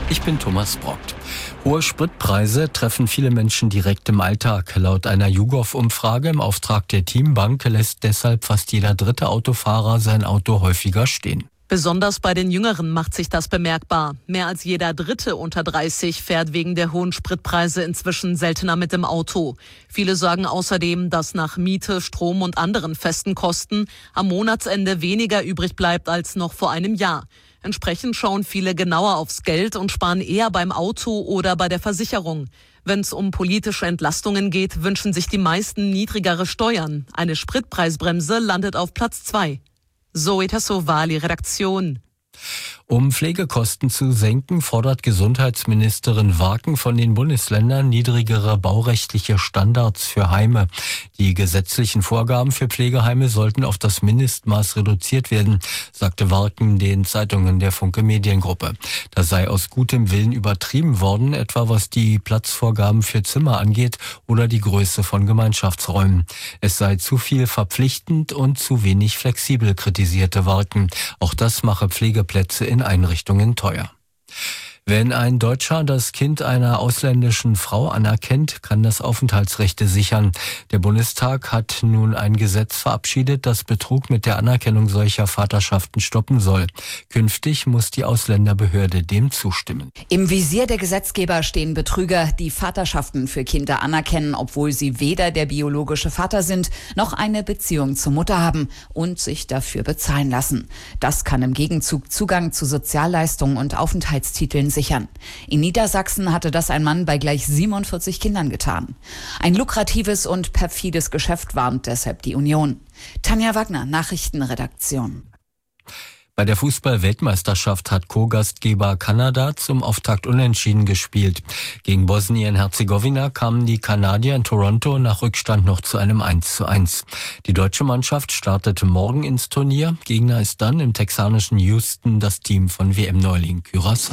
Ich bin Thomas Brockt. Hohe Spritpreise treffen viele Menschen direkt im Alltag. Laut einer YouGov-Umfrage im Auftrag der Teambank lässt deshalb fast jeder dritte Autofahrer sein Auto häufiger stehen. Besonders bei den Jüngeren macht sich das bemerkbar. Mehr als jeder Dritte unter 30 fährt wegen der hohen Spritpreise inzwischen seltener mit dem Auto. Viele sagen außerdem, dass nach Miete, Strom und anderen festen Kosten am Monatsende weniger übrig bleibt als noch vor einem Jahr. Entsprechend schauen viele genauer aufs Geld und sparen eher beim Auto oder bei der Versicherung. Wenn es um politische Entlastungen geht, wünschen sich die meisten niedrigere Steuern. Eine Spritpreisbremse landet auf Platz 2. Zoe Tassovali, Redaktion. Um Pflegekosten zu senken, fordert Gesundheitsministerin Warken von den Bundesländern niedrigere baurechtliche Standards für Heime. Die gesetzlichen Vorgaben für Pflegeheime sollten auf das Mindestmaß reduziert werden, sagte Warken den Zeitungen der Funke Mediengruppe. Das sei aus gutem Willen übertrieben worden, etwa was die Platzvorgaben für Zimmer angeht oder die Größe von Gemeinschaftsräumen. Es sei zu viel verpflichtend und zu wenig flexibel, kritisierte Warken. Auch das mache Pflegeplätze in Einrichtungen teuer. Wenn ein Deutscher das Kind einer ausländischen Frau anerkennt, kann das Aufenthaltsrechte sichern. Der Bundestag hat nun ein Gesetz verabschiedet, das Betrug mit der Anerkennung solcher Vaterschaften stoppen soll. Künftig muss die Ausländerbehörde dem zustimmen. Im Visier der Gesetzgeber stehen Betrüger, die Vaterschaften für Kinder anerkennen, obwohl sie weder der biologische Vater sind, noch eine Beziehung zur Mutter haben und sich dafür bezahlen lassen. Das kann im Gegenzug Zugang zu Sozialleistungen und Aufenthaltstiteln sichern. In Niedersachsen hatte das ein Mann bei gleich 47 Kindern getan. Ein lukratives und perfides Geschäft, warnt deshalb die Union. Tanja Wagner, Nachrichtenredaktion. Bei der Fußball-Weltmeisterschaft hat Co-Gastgeber Kanada zum Auftakt unentschieden gespielt. Gegen Bosnien-Herzegowina kamen die Kanadier in Toronto nach Rückstand noch zu einem 1:1. Die deutsche Mannschaft startete morgen ins Turnier. Gegner ist dann im texanischen Houston das Team von WM-Neuling Curaçao.